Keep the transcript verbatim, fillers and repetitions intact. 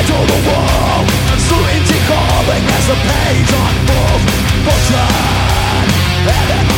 to the wall, uncertainty calling as the page unfolds. Fortune and